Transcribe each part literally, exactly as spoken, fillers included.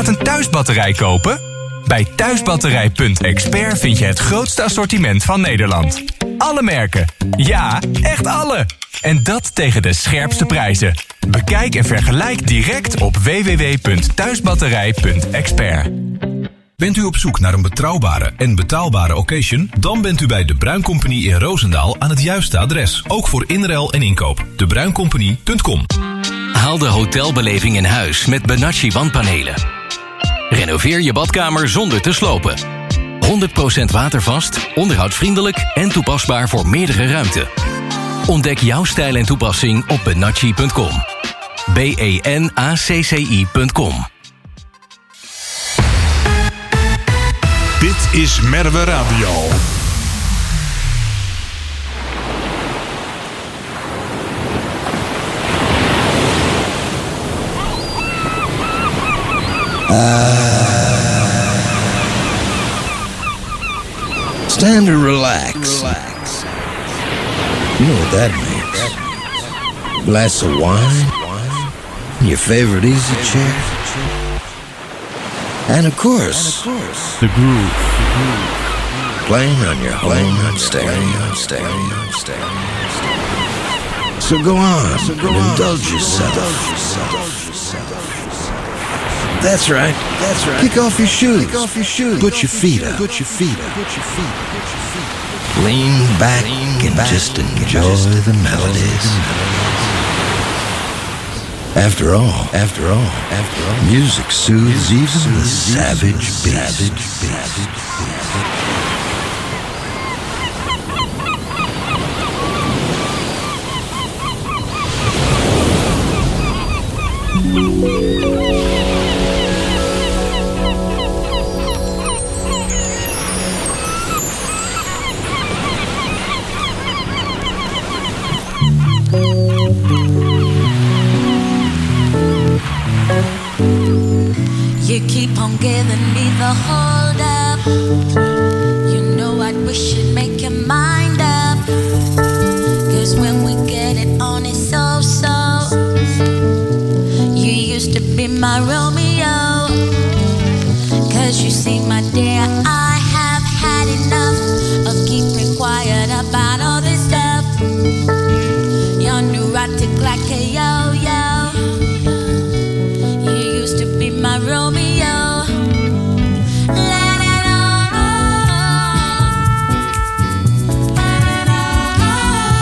gaat een thuisbatterij kopen? Bij thuisbatterij punt expert vind je het grootste assortiment van Nederland. Alle merken. Ja, echt alle. En dat tegen de scherpste prijzen. Bekijk en vergelijk direct op w w w punt thuisbatterij punt expert. Bent u op zoek naar een betrouwbare en betaalbare occasion? Dan bent u bij De Bruin Company in Roosendaal aan het juiste adres. Ook voor inruil en inkoop. de bruin company punt com. Haal de hotelbeleving in huis met Benacci wandpanelen. Renoveer je badkamer zonder te slopen. honderd procent watervast, onderhoudsvriendelijk en toepasbaar voor meerdere ruimten. Ontdek jouw stijl en toepassing op benacci punt com. B E N A C C I punt com. Dit is Merwe Radio. Uh, stand and relax. relax. You know what that means. Glass of wine, your favorite easy chair, and of course, The groove. playing on your home stereo. So go on, so go and indulge yourself. That's right. That's right. Kick off your shoes. Kick off your shoes. Put your feet up. Put your feet up. Put your feet up. Put your feet up. Lean back Lean and back just enjoy just the melodies. After all, after all, after all, music soothes even the savage beast. You keep on giving me the hold up. You know I wish you'd make your mind up. Cause when we get it on, it's so-so. You used to be my Romeo. Cause you see, my dear, I have had enough of keeping quiet about all this stuff. You're neurotic like a yo-yo. You used to be my Romeo. Let it all go. Let it all go.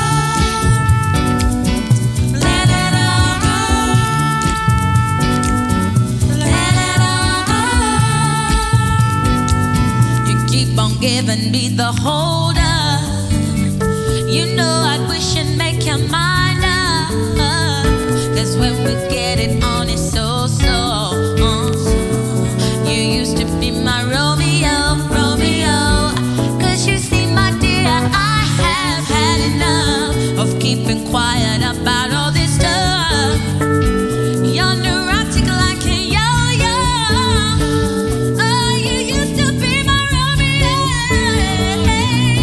Let it all go. Let it all go. You keep on giving me the hold up. You know I wish you'd make your mind up. Cause when we get it on, it's so-so. You used to be my Romeo, Romeo. Cause you see, my dear, I have had enough of keeping quiet about all this stuff. You're neurotic like a yo-yo. Oh, you used to be my Romeo.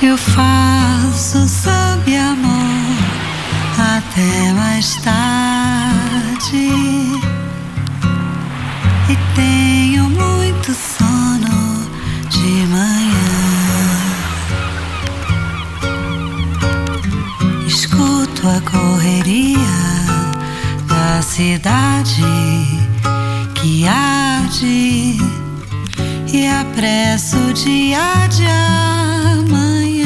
Eu faço samba e amor até mais tarde e tenho muito sono de manhã. Escuto a correria da cidade que arde e apresso o dia de amanhã.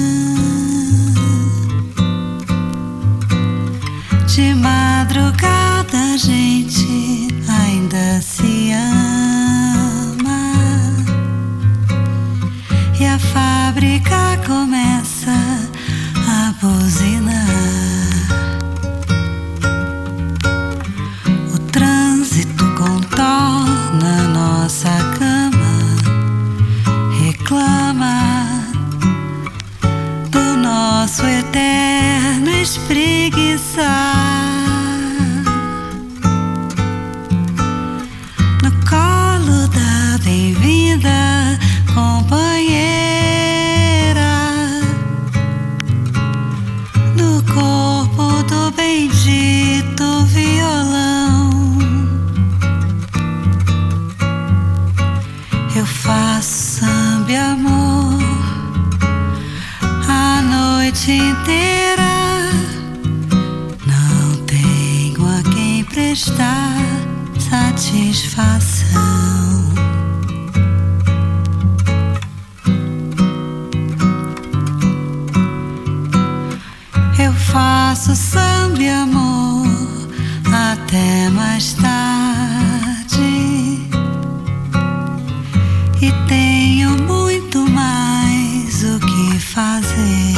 De madrugada a gente ainda se ama e a fábrica começa a buzinar. O trânsito contorna nossa cama, reclama do nosso eterno espreguiçar. No colo da bem-vinda companheira, no corpo do bendito violão, eu faço samba e amor a noite inteira. Não tenho a quem prestar satisfação. Eu faço samba e amor até mais tarde e tenho muito mais o que fazer.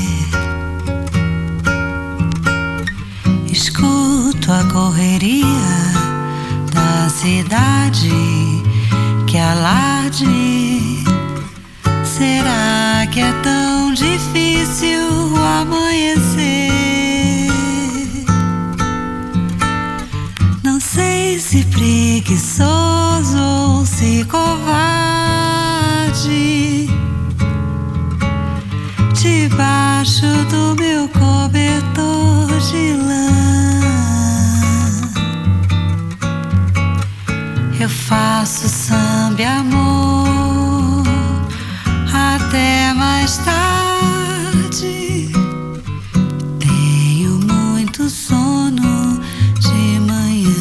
Escuto a correria da cidade que alarde. Será que é tão difícil o amanhecer? Não sei se preguiçoso ou se covarde. Debaixo do meu cobertor de lã eu faço samba e amor até mais tarde. Tenho muito sono de manhã.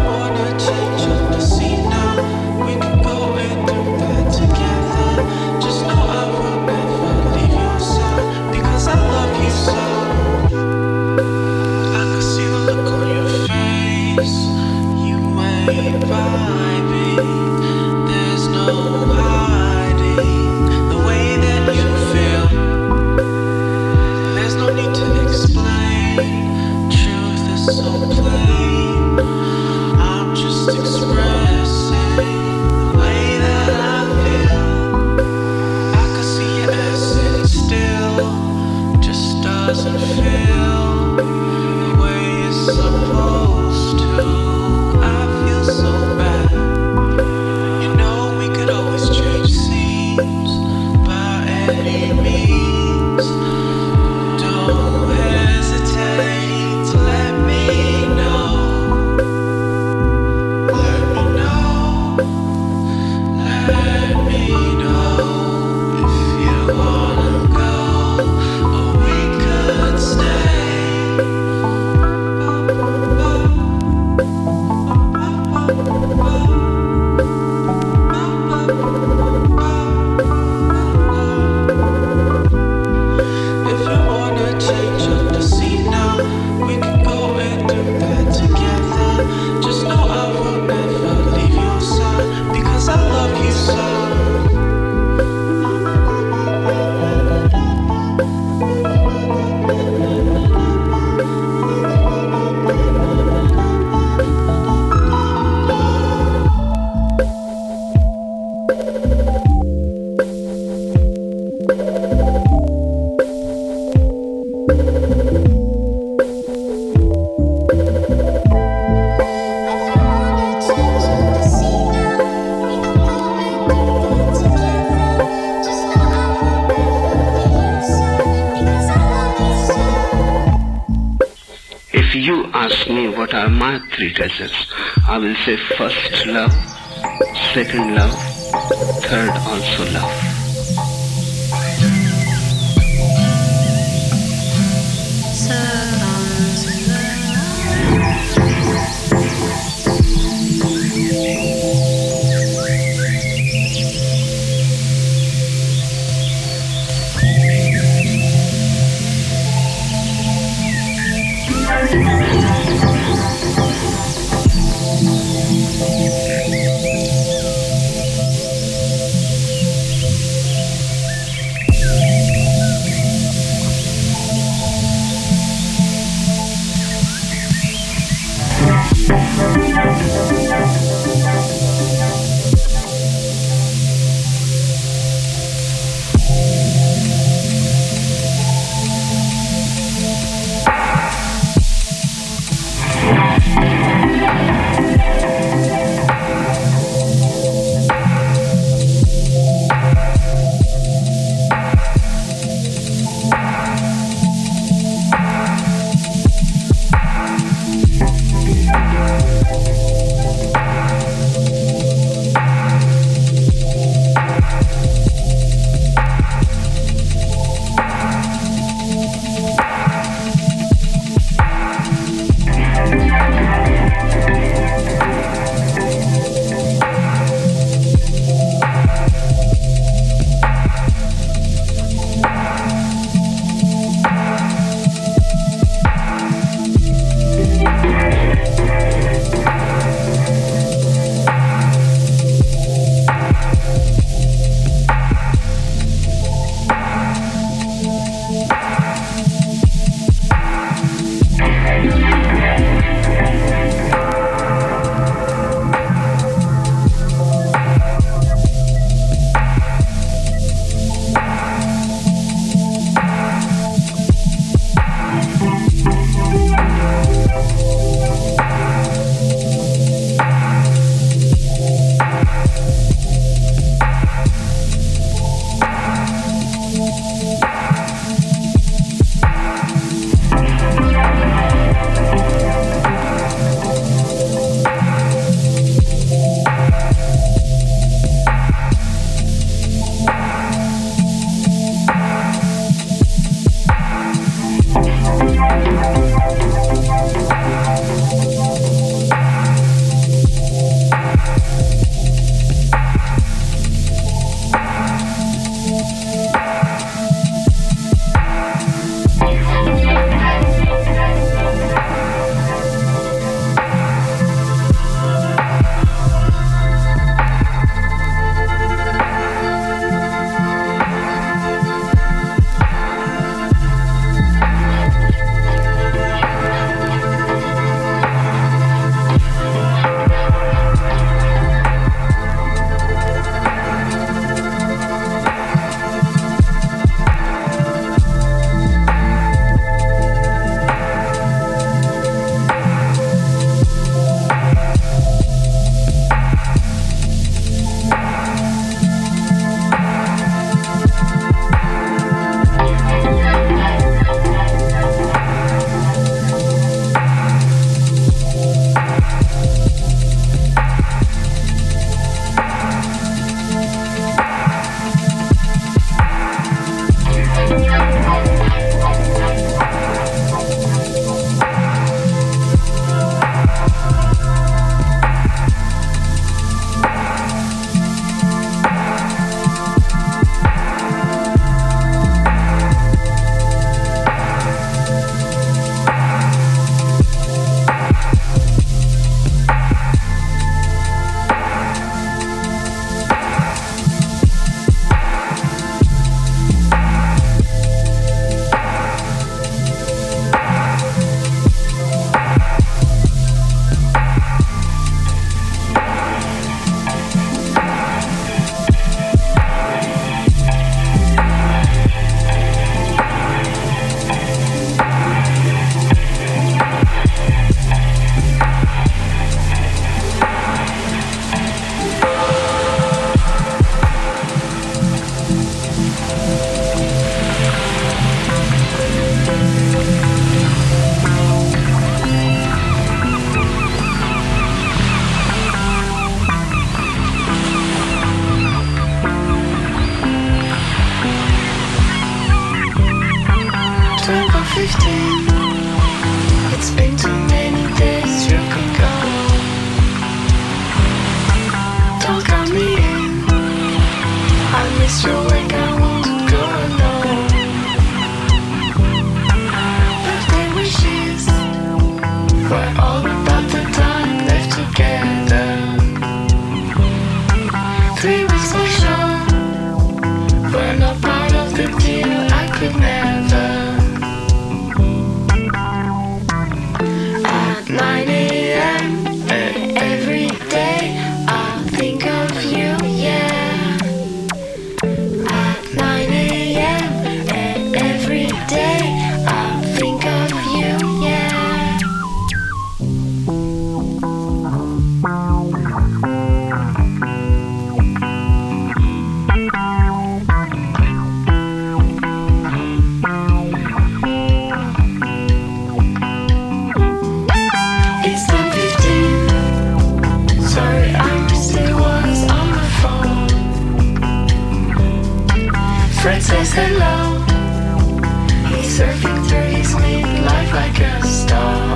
Just If you ask me what are my three treasures, I will say first love, second love, third also love. miss your wake, I want to go alone. Birthday wishes were all about the time left together. Three weeks for sure were not part of the deal, I could never. At nine a.m. every day I'll think of you, yeah. At nine a.m. every day I'll think of you, yeah. It's ten fifteen. Sorry, I missed it, was on my phone. Fred says hello. He's surfing through his midlife like a star.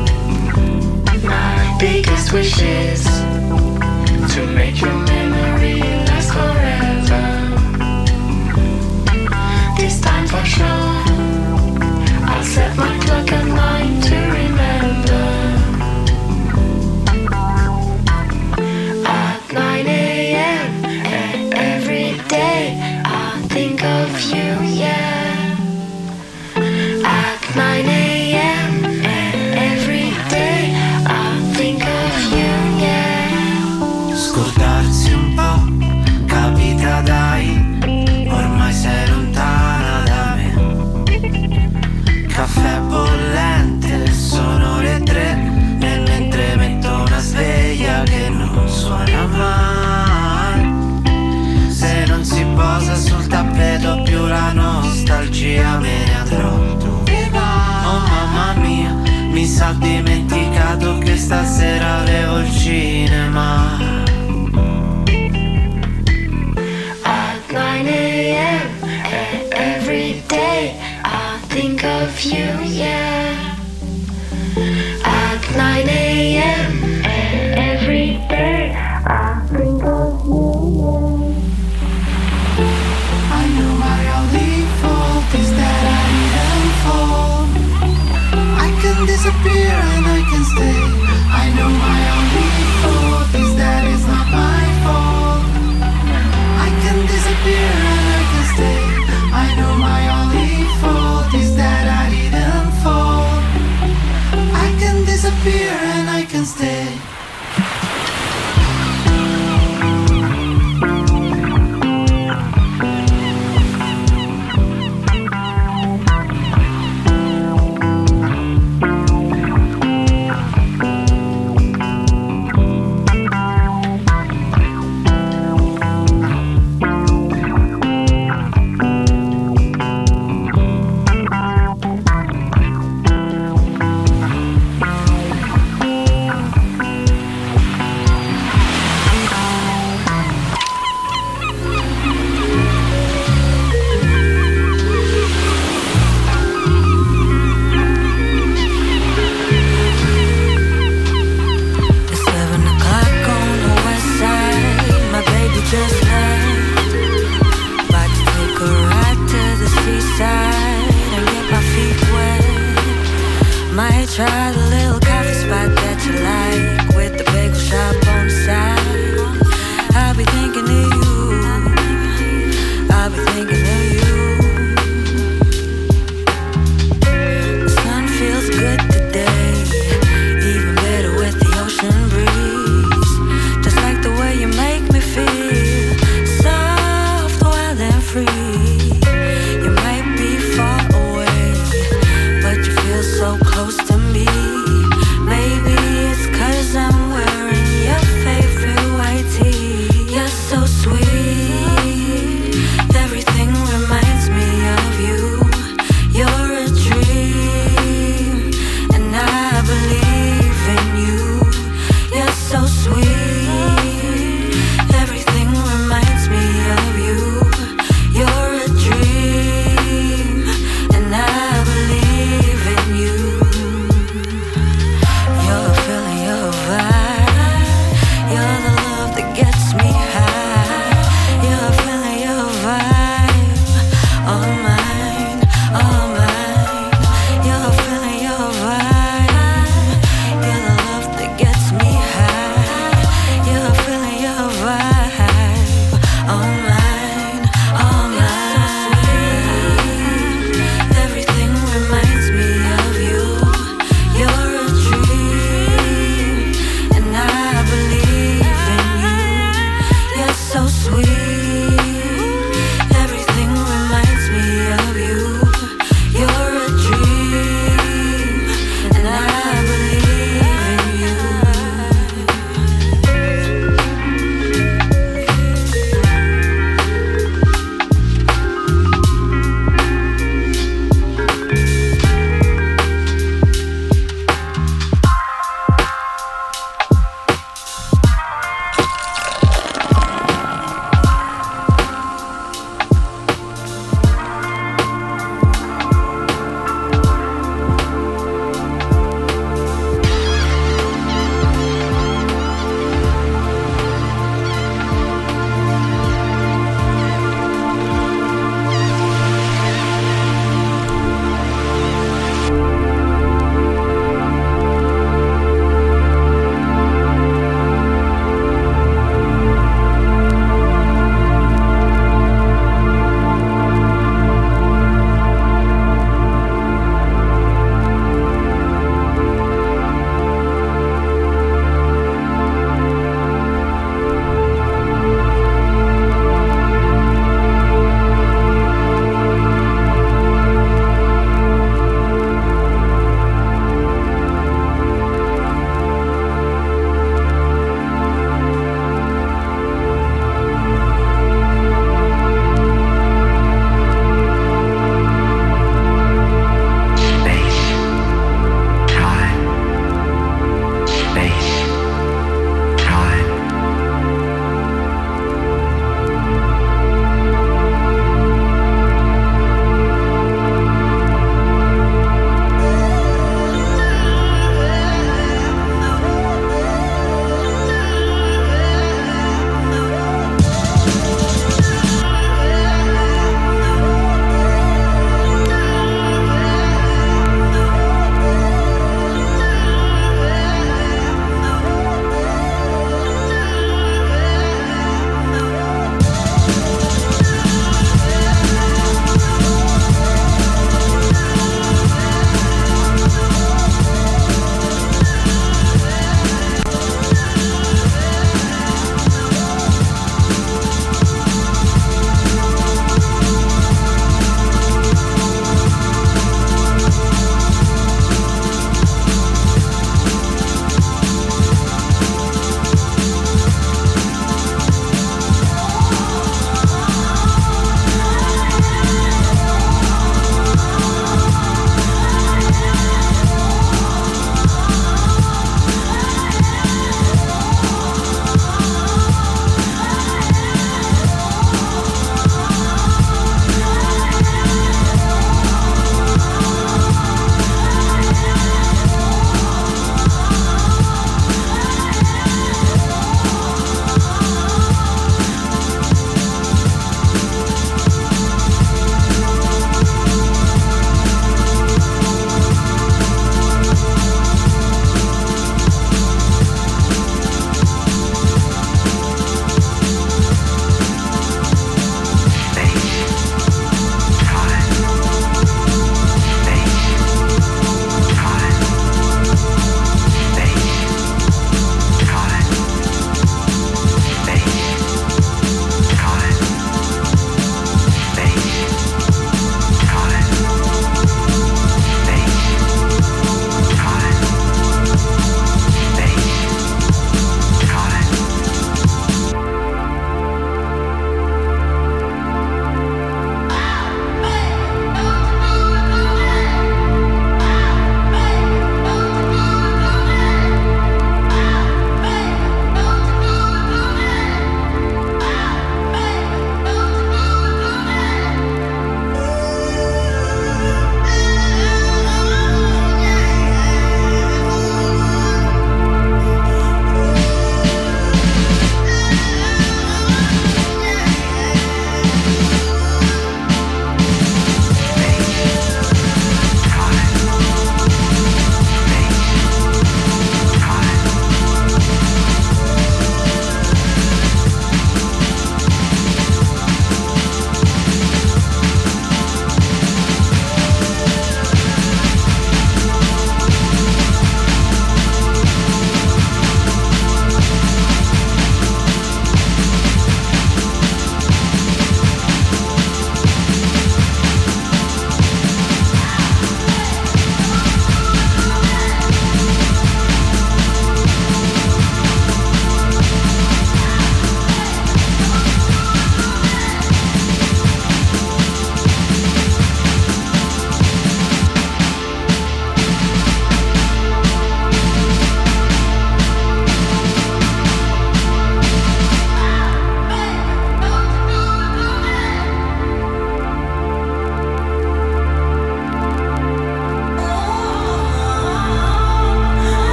My biggest wish is to make your memory last forever. This time for sure I'll set my clock at nine to remember. At nine a.m. every day I think of you, yeah. At nine a.m. every day I think of you, yeah. Scordarsi un po', capita dai, ormai sei lontana da me. Caffè bollente, sono le tre, e mentre metto una sveglia che non suona mai. Se non si posa sul tappeto più la nostalgia, me ne andrò. Dove vai? Oh mamma mia, mi sa dimenticato che stasera avevo il cinema. At nine a.m. every day I think of you, yeah. At nine a.m. every day I think of you, yeah. I know my only fault is that I didn't fall. I can disappear and I can stay. I know my only fault is that it's not my fault. I can disappear and I can stay. I know my only fault is that I didn't fall. I can disappear and I can stay. It's seven o'clock on the west side. My baby just